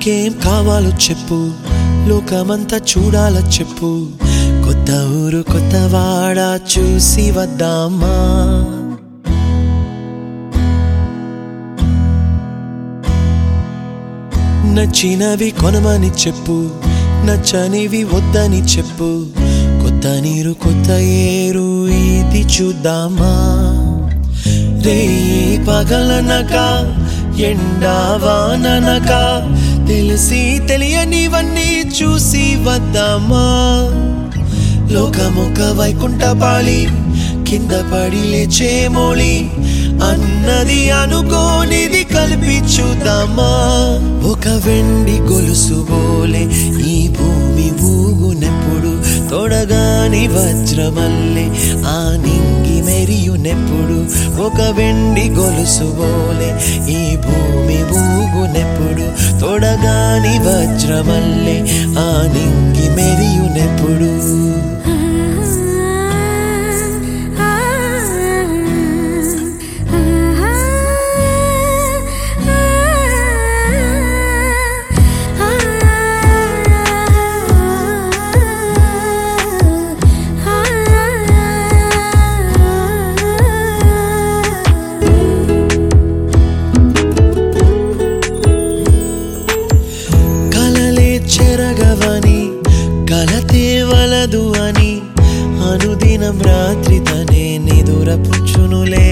నీకేం కావాలో చెప్పు, లోకమంతా చూడాల చెప్పు. కొత్త ఊరు కొత్త వాడ చూసి వద్దామా? నచ్చినవి కొనమని చెప్పు, నచ్చనివి వద్దని చెప్పు. కొత్త నీరు కొత్త ఏరు ఇది చూద్దామా? రే పగలనక ఎండావాననక తెలిసి తెలియనివన్నీ చూసి వద్దామా? లోకమొక వైకుంఠపాళి, కింద పడి లేచే మోళి, అన్నది అనుకోనిది కలిపి చూద్దామా? ఒక వెండి గొలుసు బోలే ఈ భూమి ఊగునెప్పుడు, తొడగాని వజ్రమల్లే ఆ నింగి మెరియునెప్పుడు. ఒక వెండి గొలుసు బోలే ఈ భూమి ఊగునెప్పుడు, తొడగాని వజ్రమల్లే ఆ నింగి మెరియునెప్పుడు. చెరగవని కలతే వలదు అని అనుదినం రాత్రి తనే నిదురపుచ్చునులే.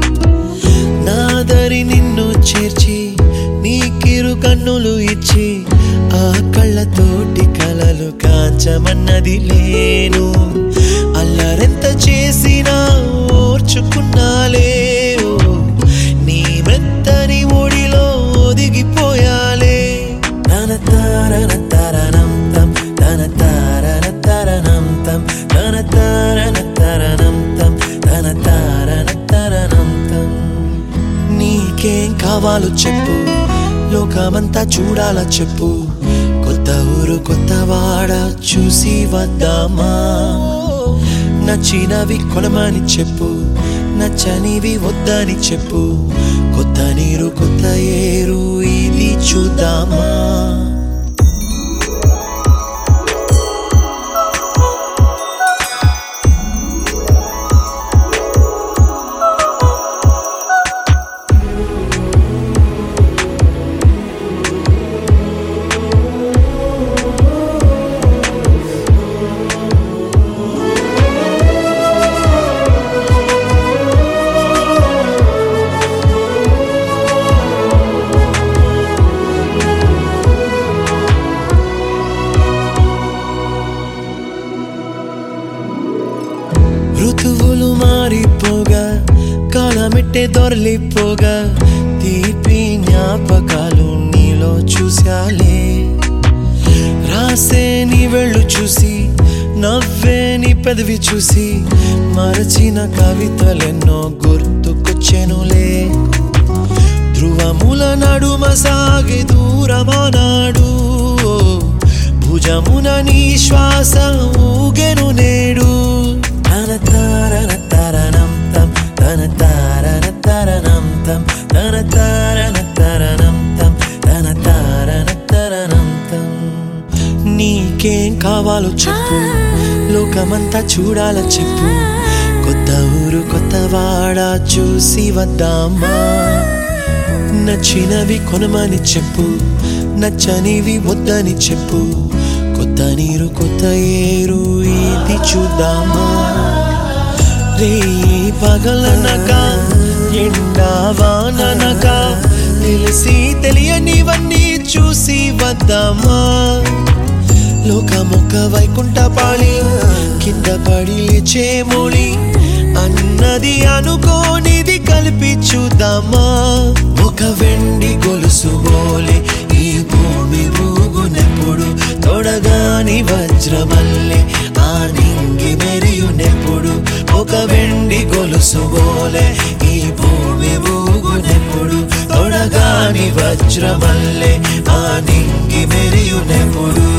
నాదరి నిన్ను చేర్చి నీకిరు కన్నులు ఇచ్చి, ఆ కళ్ళతోటి కలలు కాంచమన్నది లేను. అల్లరెంత చేసినా ఓర్చుకున్నాలే, నీ మెత్తని ఒడిలో ఒదిగిపోయాలే. తన తారన తరణం తం, తన తారన తరణం తం, తన తారన తరణం తం, తన తారన తరణం తం. నీకేం కావాలో చెప్పు, లోకమంతా చూడాల చెప్పు. కొత్త ఊరు కొత్త వాడ చూసి వద్దామా? నచ్చినవి కొనమని చెప్పు, నచ్చనివి వద్దని చెప్పు. కొత్త నీరు కొత్త ఏరు ఇది చూద్దామా? ఋతువులు మారిపోగా, కాలమిట్టే దొరలిపోగా, తీపి జ్ఞాపకాలు నీలో చూశాలే. రాసే నీ వెళ్ళు చూసి, నవ్వే నీ పెదవి చూసి, మరచిన కవితలెన్నో గుర్తుకొచ్చెనులే. ధ్రువముల నడుమ సాగే దూరమానాడు, భుజమున నీ శ్వాస ఊగెను నేడు. తన తారన తరణం తం, తన తారన తరణం తం, తన తారన తరణం తం, తన తారన తరణం తం. నీకేం కావాలో చెప్పు, లోకమంతా చూడాల చెప్పు. కొత్త ఊరు కొత్త వాడ చూసి వద్దామా? నచ్చినవి కొనమని చెప్పు, నచ్చనివి వద్దని చెప్పు. కొత్త నీరు కొత్త ఏరు ఇది చూద్దామా? రే పగలనక ఎండావాననక తెలిసి తెలియనివన్నీ చూసి వద్దామా? లోకమొక వైకుంఠపాళి, కింద పడి లేచే మోళి, అన్నది అనుకోనిది కలిపి చూద్దామా? ఒక వెండి గొలుసు బోలే ఈ భూమి ఊగునెప్పుడు, తొడగాని వజ్రమల్లే ఆ నింగి మెరియునెప్పుడు. ఒక వెండి గొలుసు బోలే ఈ భూమి ఊగునెప్పుడు, తొడగాని వజ్రమల్లే ఆ నింగి మెరియునెప్పుడు.